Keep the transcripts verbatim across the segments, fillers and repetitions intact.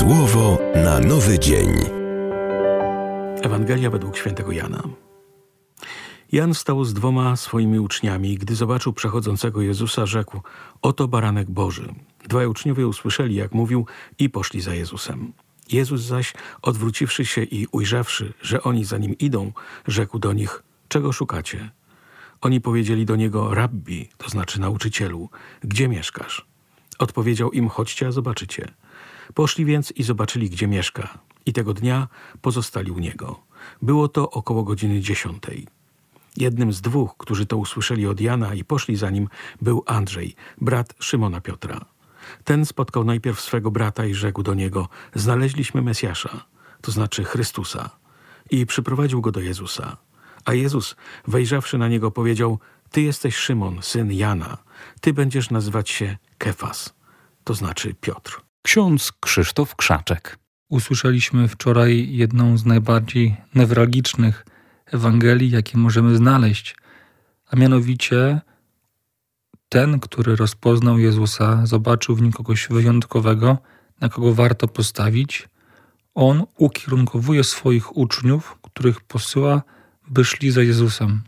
Słowo na nowy dzień. Ewangelia według świętego Jana. Jan stał z dwoma swoimi uczniami i gdy zobaczył przechodzącego Jezusa, rzekł: oto baranek Boży. Dwaj uczniowie usłyszeli, jak mówił, i poszli za Jezusem. Jezus zaś, odwróciwszy się i ujrzawszy, że oni za nim idą, rzekł do nich: czego szukacie? Oni powiedzieli do niego: Rabbi, to znaczy nauczycielu, gdzie mieszkasz? Odpowiedział im: chodźcie, a zobaczycie. Poszli więc i zobaczyli, gdzie mieszka. I tego dnia pozostali u niego. Było to około godziny dziesiątej. Jednym z dwóch, którzy to usłyszeli od Jana i poszli za nim, był Andrzej, brat Szymona Piotra. Ten spotkał najpierw swego brata i rzekł do niego: znaleźliśmy Mesjasza, to znaczy Chrystusa. I przyprowadził go do Jezusa. A Jezus, wejrzawszy na niego, powiedział: ty jesteś Szymon, syn Jana. Ty będziesz nazywać się Kefas, to znaczy Piotr. Ksiądz Krzysztof Krzaczek. Usłyszeliśmy wczoraj jedną z najbardziej newralgicznych Ewangelii, jakie możemy znaleźć, a mianowicie ten, który rozpoznał Jezusa, zobaczył w nim kogoś wyjątkowego, na kogo warto postawić, on ukierunkowuje swoich uczniów, których posyła, by szli za Jezusem.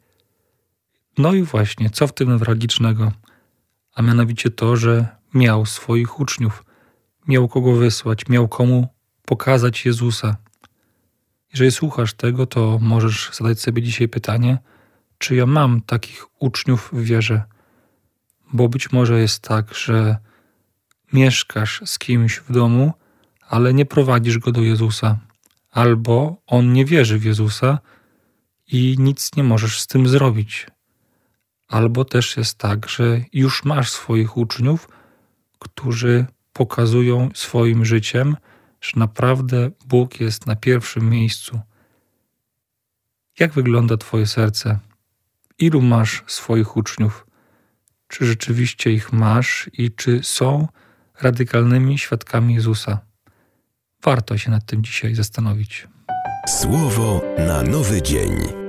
No i właśnie, co w tym newralgicznego? A mianowicie to, że miał swoich uczniów, miał kogo wysłać, miał komu pokazać Jezusa. Jeżeli słuchasz tego, to możesz zadać sobie dzisiaj pytanie, czy ja mam takich uczniów w wierze? Bo być może jest tak, że mieszkasz z kimś w domu, ale nie prowadzisz go do Jezusa. Albo on nie wierzy w Jezusa i nic nie możesz z tym zrobić. Albo też jest tak, że już masz swoich uczniów, którzy pokazują swoim życiem, że naprawdę Bóg jest na pierwszym miejscu. Jak wygląda twoje serce? Ilu masz swoich uczniów? Czy rzeczywiście ich masz i czy są radykalnymi świadkami Jezusa? Warto się nad tym dzisiaj zastanowić. Słowo na nowy dzień.